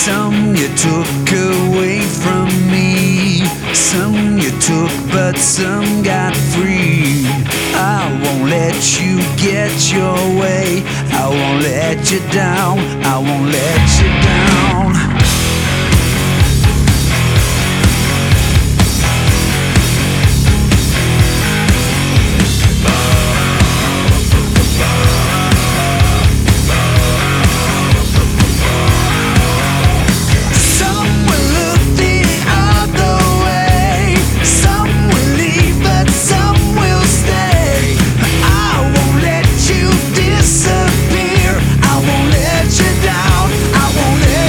Some you took away from me, some you took but some got free. I won't let you get your way, I won't let you down, I won't let you down.